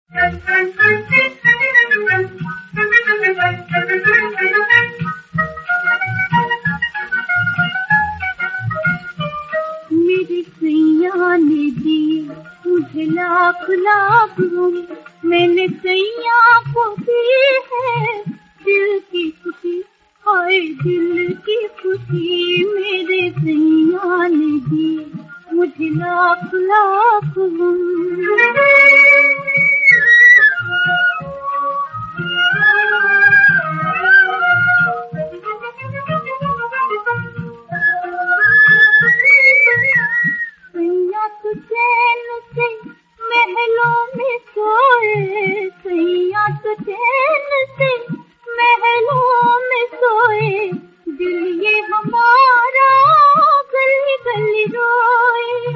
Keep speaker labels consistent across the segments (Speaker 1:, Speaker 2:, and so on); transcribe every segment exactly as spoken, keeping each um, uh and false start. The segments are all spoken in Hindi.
Speaker 1: मेरी सैया ने दी मुझे लाख लाख गम, मैंने सैया को दी है दिल की खुशी, हाय दिल की खुशी। मेरे सैया ने दी मुझे लाख लाख गम। सैया तो चैन से महलों में सोए, सैया तो चैन से महलों में सोए, दिल ये हमारा गली गली रोए।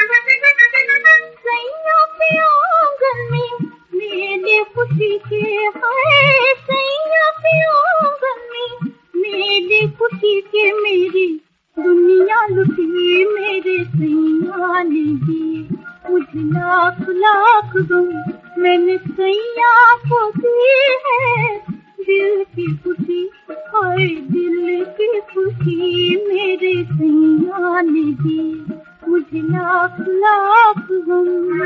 Speaker 1: सैया के आंगन में मेरे खुशी के है, सैया के आंगन में मेरे खुशी के मेरी दुनिया लुटी। मेरे सैया ने दी मुझे लाख लाख गम, मैंने सैया को दी है दिल की खुशी, हाय दिल की खुशी। मेरे सैया ने दी मुझे लाख लाख गम।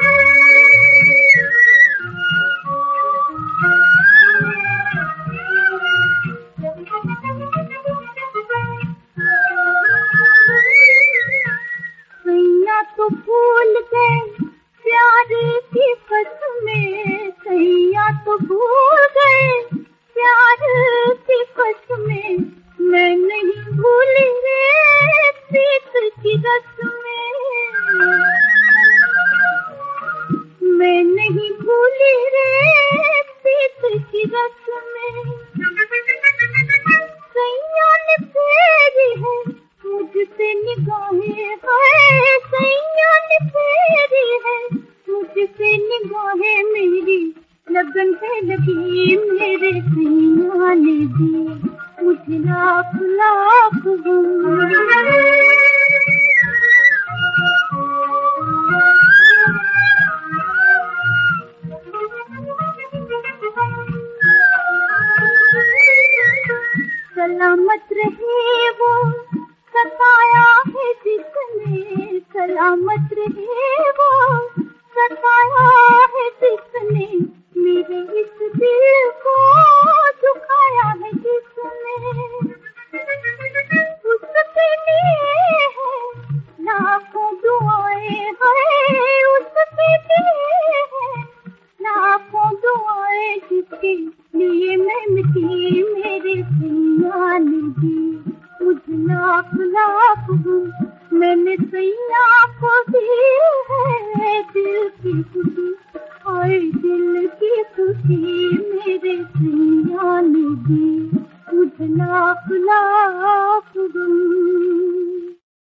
Speaker 1: सैया तो भूल गए प्यार की कसमें, सैया तो भूल गए प्यार की कसमें, मैं नहीं भूली रे प्रीत की रस्में, मैं नहीं भूली रे प्रीत की रस्में। सैया ने फेरी है मुझसे निगाहें, है सैया ने फेरी है मुझसे निगाहें, मेरी लगन है लगी। मेरे सैया ने दी मुझे लाख लाख गम। सलामत रहे वो सताया है जिसने, सलामत रहे वो सताया है जिसने, मेरे इस दिल को दुखाया है जिसने। उसके लिए है लाखों दुआएं, है उसके लिए है लाखों दुआएं, जिसके लिए मैं मिटी। मेरे सैया ने दी मुझे लाख लाख गम, मैंने सैया को दी है दिल की खुशी, हाय दिल की खुशी। मेरे सैया ने दी मुझे लाख लाख